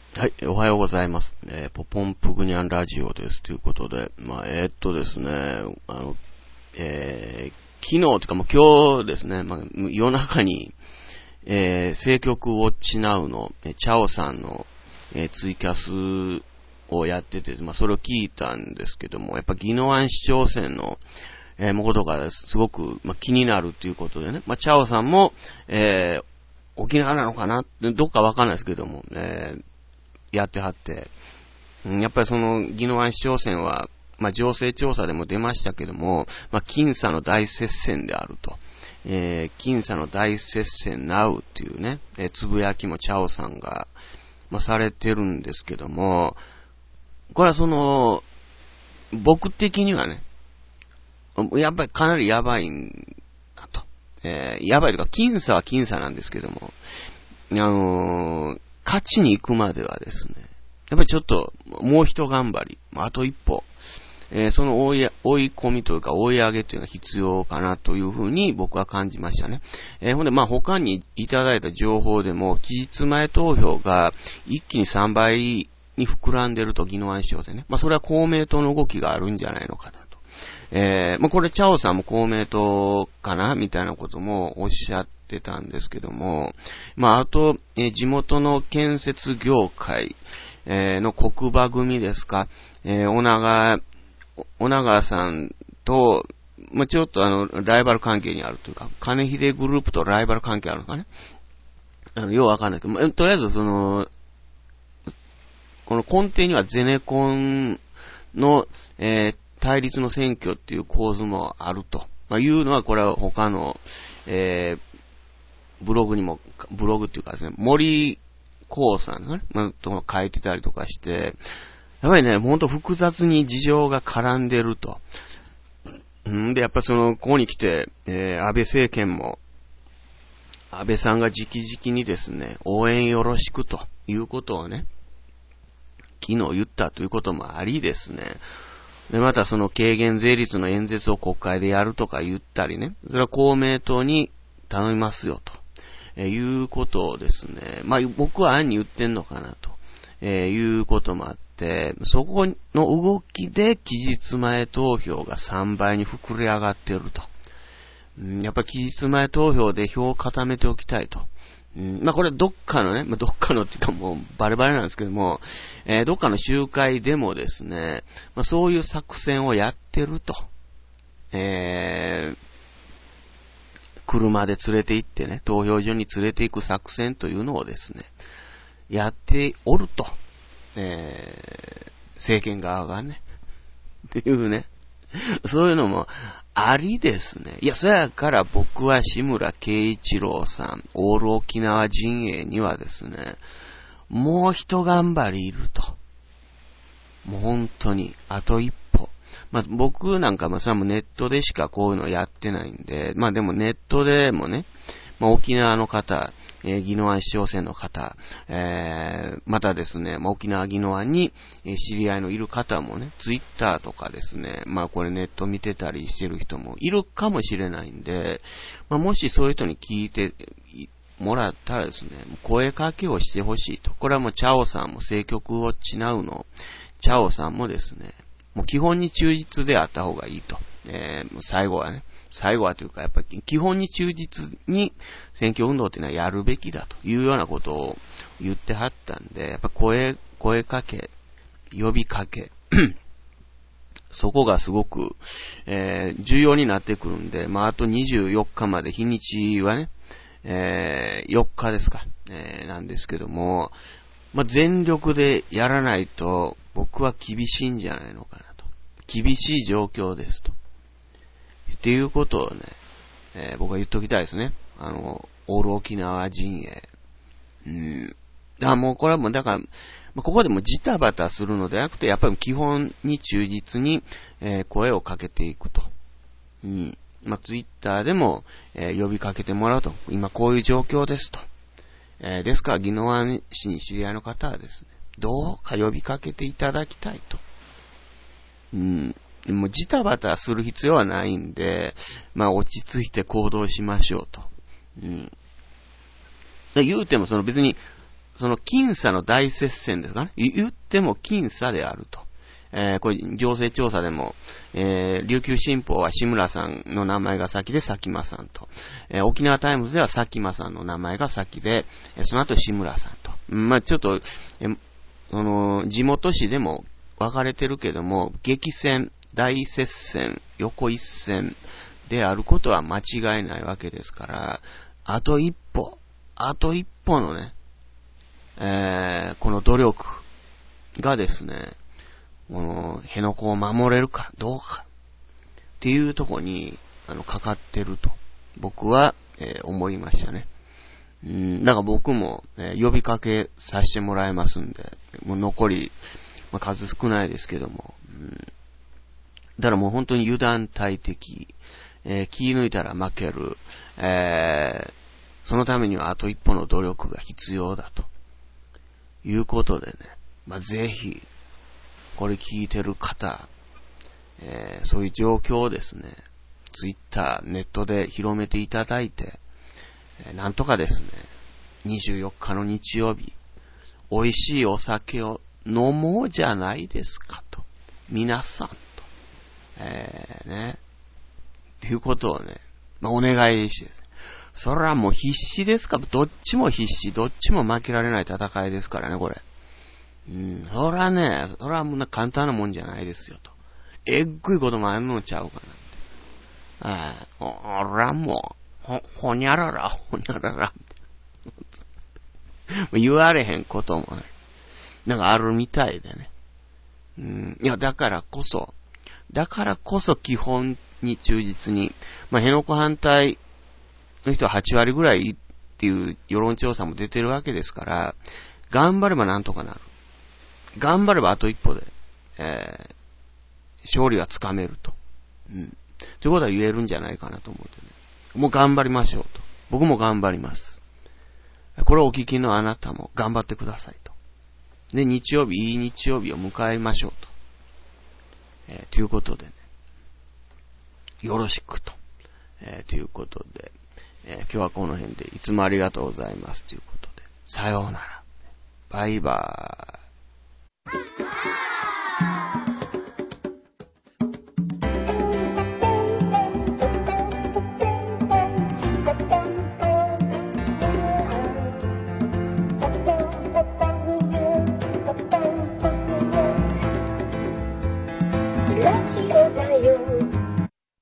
はい、おはようございます。ポポンプグニャンラジオです。ということで、ですね、昨日というかもう今日ですね、夜中に、政局ウォッチナウの、チャオさんの、ツイキャスをやってて、それを聞いたんですけども、やっぱ宜野湾市長選の、ことがすごく、気になるということでね、チャオさんも、沖縄なのかなどっかわかんないですけども、やってはって、やっぱりその、宜野湾市長選は、情勢調査でも出ましたけども、僅差の大接戦であると。僅差の大接戦なうっていうね、つぶやきもチャオさんが、されてるんですけども、これはその、僕的にはね、やっぱりかなりやばいんだと。やばいというか、僅差は僅差なんですけども、勝ちに行くまではですね、やっぱりちょっと、もう一頑張り、あと一歩、その追い込みというか追い上げというのが必要かなというふうに僕は感じましたね。ほんで他にいただいた情報でも期日前投票が一気に3倍に膨らんでると宜野湾市長でね。それは公明党の動きがあるんじゃないのかなと。これチャオさんも公明党かなみたいなこともおっしゃってたんですけども、あと、地元の建設業界、の国場組ですか、小長さんと、ちょっとライバル関係にあるというか、金秀グループとライバル関係あるのかね。ようわかんないけど、とりあえずこの根底にはゼネコンの、対立の選挙っていう構図もあると。いうのは、これは他の、ブログっていうかですね、森光さんがね、と書いてたりとかして、やっぱりね、ほんと複雑に事情が絡んでると。で、やっぱここに来て、安倍政権も、安倍さんが直々にですね、応援よろしくということをね、昨日言ったということもありですね。で、また軽減税率の演説を国会でやるとか言ったりね、それは公明党に頼みますよと、いうことをですね、僕は案に言ってんのかなと、いうこともあって、そこの動きで期日前投票が3倍に膨れ上がっていると。やっぱり期日前投票で票を固めておきたいと。これどっかのね、どっかのっていうかもうバレバレなんですけども、どっかの集会でもですね、そういう作戦をやってると。車で連れて行ってね、投票所に連れて行く作戦というのをですね、やっておると。政権側がね。っていうね。そういうのもありですね。いや、そやから僕は志村けい一郎さん、オール沖縄陣営にはですね、もう一頑張りいると。もう本当に、あと一歩。僕なんかそれはもうネットでしかこういうのやってないんで、でもネットでもね、沖縄の方、宜野湾市長選の方、またですね、沖縄宜野湾に、知り合いのいる方もね、ツイッターとかですね、これネット見てたりしてる人もいるかもしれないんで、もしそういう人に聞いてもらったらですね、声かけをしてほしいと。これはもうチャオさんも政局ウォッチナウのチャオさんもですね、もう基本に忠実であった方がいいと。最後はというか、やっぱり基本に忠実に選挙運動っていうのはやるべきだというようなことを言ってはったんで、やっぱ声かけ、呼びかけ、そこがすごく、重要になってくるんで、あと24日まで日にちはね、4日ですか、なんですけども、全力でやらないと僕は厳しいんじゃないのかなと。厳しい状況ですと。っていうことをね、僕は言っときたいですね。オール沖縄陣営。もうこれはもうだから、ここでもジタバタするのではなくて、やっぱり基本に忠実に、声をかけていくと。ツイッターでも、呼びかけてもらうと。今こういう状況ですと。ですから、宜野湾市に知り合いの方はですね、どうか呼びかけていただきたいと。もうジタバタする必要はないんで、落ち着いて行動しましょうと。それ言うても別に、 その僅差の大接戦ですかね。言っても僅差であると。これ、情勢調査でも、琉球新報は志村さんの名前が先で佐喜眞さんと、沖縄タイムズでは佐喜眞さんの名前が先で、その後志村さんと。まあ、ちょっと、地元紙でも分かれてるけども、激戦、大接戦、横一線であることは間違いないわけですから、あと一歩のね、この努力がですね、辺野古を守れるかどうかっていうところにかかってると僕は、思いましたね。だから僕も、呼びかけさせてもらいますんで、もう残り、数少ないですけども、だからもう本当に油断大敵、気抜いたら負ける、そのためにはあと一歩の努力が必要だということでね、ぜひこれ聞いてる方、そういう状況をですね、ツイッター、ネットで広めていただいて、なんとかですね、24日の日曜日、美味しいお酒を飲もうじゃないですかと。皆さんと。ね。っていうことをね、お願いしてですね。それはもう必死ですか？どっちも必死、どっちも負けられない戦いですからね、これ。それはね、それはもう簡単なもんじゃないですよと。えっぐいこともあるのちゃうかなって。俺はもう、ほにゃらら、ほにゃらら。言われへんこともね、なんかあるみたいでね。いや、だからこそ基本に忠実に、辺野古反対の人は8割ぐらいっていう世論調査も出てるわけですから、頑張ればなんとかなる。頑張ればあと一歩で、勝利はつかめると。ということは言えるんじゃないかなと思ってね。もう頑張りましょうと。僕も頑張ります。これをお聞きのあなたも頑張ってくださいと。で、いい日曜日を迎えましょうと。ということでね。よろしくと。ということで、今日はこの辺でいつもありがとうございますということで。さようなら。バイバーイ。